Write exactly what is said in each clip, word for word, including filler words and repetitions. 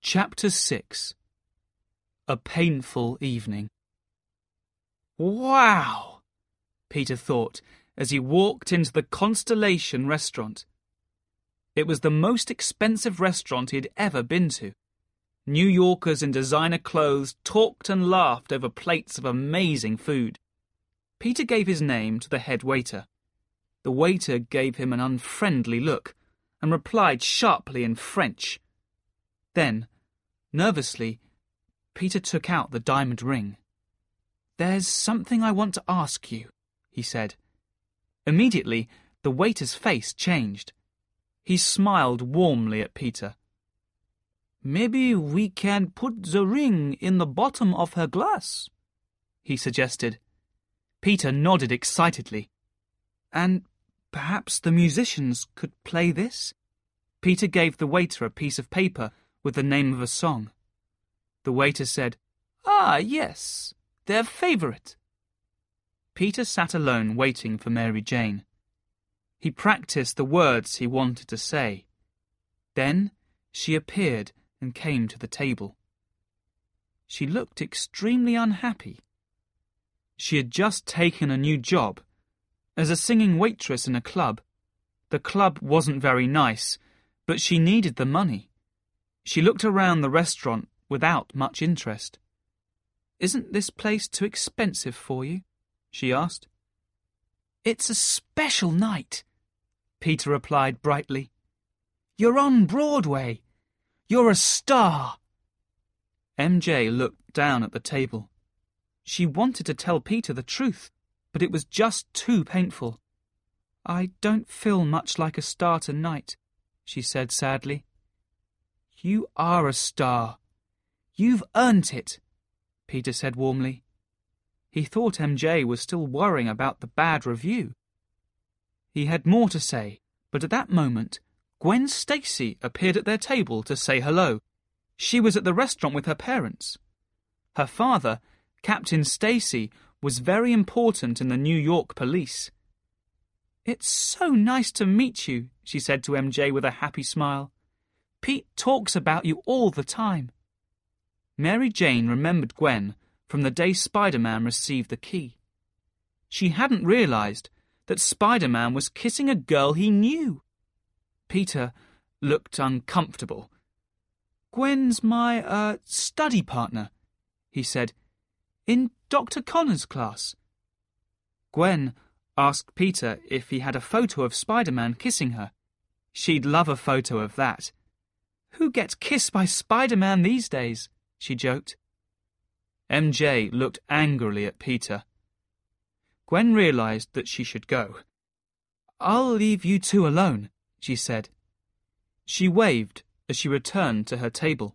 Chapter six. A Painful Evening. Wow! Peter thought as he walked into the Constellation restaurant. It was the most expensive restaurant he'd ever been to. New Yorkers in designer clothes talked and laughed over plates of amazing food. Peter gave his name to the head waiter. The waiter gave him an unfriendly look and replied sharply in French. Then, nervously, Peter took out the diamond ring. "There's something I want to ask you," he said. Immediately, the waiter's face changed. He smiled warmly at Peter. "Maybe we can put the ring in the bottom of her glass," he suggested. Peter nodded excitedly. "And perhaps the musicians could play this?" Peter gave the waiter a piece of paper with the name of a song. The waiter said, "Ah, yes, their favourite." Peter sat alone waiting for Mary Jane. He practiced the words he wanted to say. Then she appeared and came to the table. She looked extremely unhappy. She had just taken a new job as a singing waitress in a club. The club wasn't very nice, but she needed the money. She looked around the restaurant without much interest. "Isn't this place too expensive for you?" she asked. "It's a special night," Peter replied brightly. "You're on Broadway. You're a star." M J looked down at the table. She wanted to tell Peter the truth, but it was just too painful. "I don't feel much like a star tonight," she said sadly. "You are a star. You've earned it," Peter said warmly. He thought M J was still worrying about the bad review. He had more to say, but at that moment, Gwen Stacy appeared at their table to say hello. She was at the restaurant with her parents. Her father, Captain Stacy, was very important in the New York police. "It's so nice to meet you," she said to M J with a happy smile. "Pete talks about you all the time." Mary Jane remembered Gwen from the day Spider-Man received the key. She hadn't realized that Spider-Man was kissing a girl he knew. Peter looked uncomfortable. "Gwen's my, uh, study partner," he said, "in Doctor Connor's class." Gwen asked Peter if he had a photo of Spider-Man kissing her. She'd love a photo of that. "Who gets kissed by Spider-Man these days?" she joked. M J looked angrily at Peter. Gwen realized that she should go. "I'll leave you two alone," she said. She waved as she returned to her table.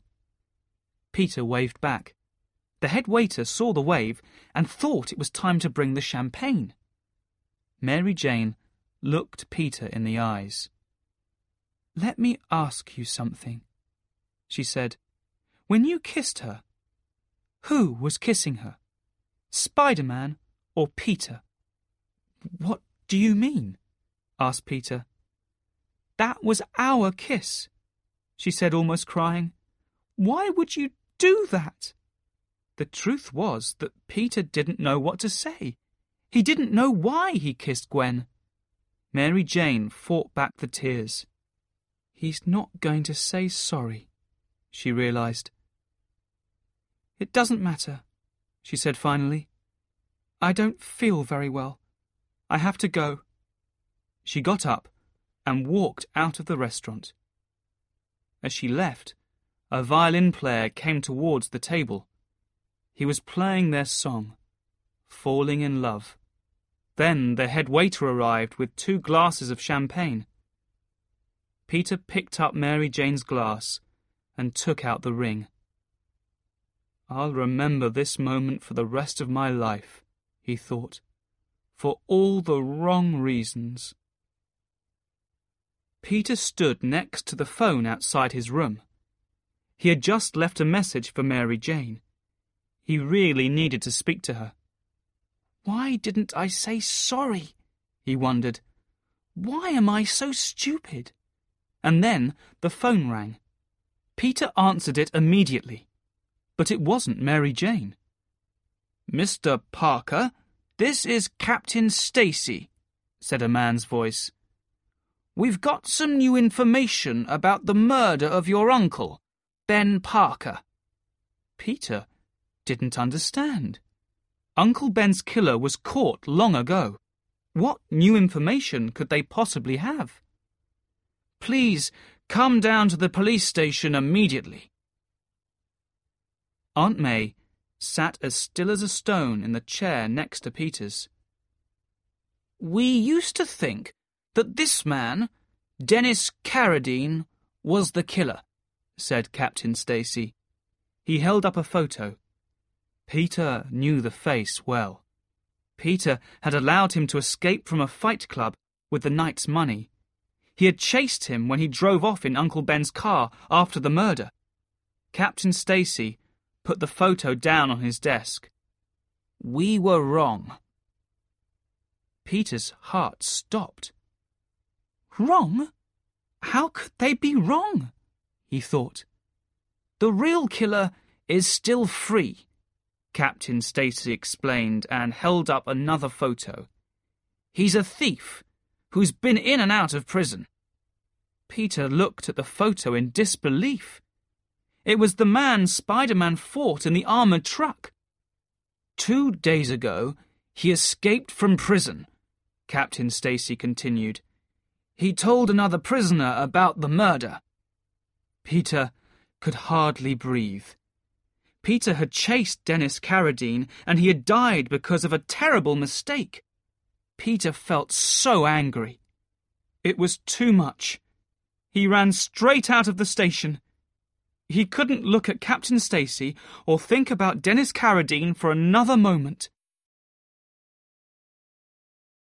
Peter waved back. The head waiter saw the wave and thought it was time to bring the champagne. Mary Jane looked Peter in the eyes. "Let me ask you something," she said. "When you kissed her, who was kissing her? Spider-Man or Peter?" "What do you mean?" asked Peter. "That was our kiss," she said, almost crying. "Why would you do that?" The truth was that Peter didn't know what to say. He didn't know why he kissed Gwen. Mary Jane fought back the tears. He's not going to say sorry, she realized. "It doesn't matter," she said finally. "I don't feel very well. I have to go." She got up and walked out of the restaurant. As she left, a violin player came towards the table. He was playing their song, Falling in Love. Then the head waiter arrived with two glasses of champagne. Peter picked up Mary Jane's glass and took out the ring. "I'll remember this moment for the rest of my life," he thought, "for all the wrong reasons." Peter stood next to the phone outside his room. He had just left a message for Mary Jane. He really needed to speak to her. "Why didn't I say sorry?" he wondered. "Why am I so stupid?" And then the phone rang. Peter answered it immediately, but it wasn't Mary Jane. "Mister Parker, this is Captain Stacy," said a man's voice. "We've got some new information about the murder of your uncle, Ben Parker." Peter didn't understand. Uncle Ben's killer was caught long ago. What new information could they possibly have? "Please come down to the police station immediately." Aunt May sat as still as a stone in the chair next to Peter's. "We used to think that this man, Dennis Carradine, was the killer," said Captain Stacy. He held up a photo. Peter knew the face well. Peter had allowed him to escape from a fight club with the night's money. He had chased him when he drove off in Uncle Ben's car after the murder. Captain Stacy put the photo down on his desk. "We were wrong." Peter's heart stopped. "Wrong? How could they be wrong?" he thought. "The real killer is still free," Captain Stacy explained and held up another photo. "He's a thief who's been in and out of prison." Peter looked at the photo in disbelief. It was the man Spider-Man fought in the armoured truck. "Two days ago, he escaped from prison," Captain Stacy continued. "He told another prisoner about the murder." Peter could hardly breathe. Peter had chased Dennis Carradine, and he had died because of a terrible mistake. Peter felt so angry. It was too much. He ran straight out of the station. He couldn't look at Captain Stacy or think about Dennis Carradine for another moment.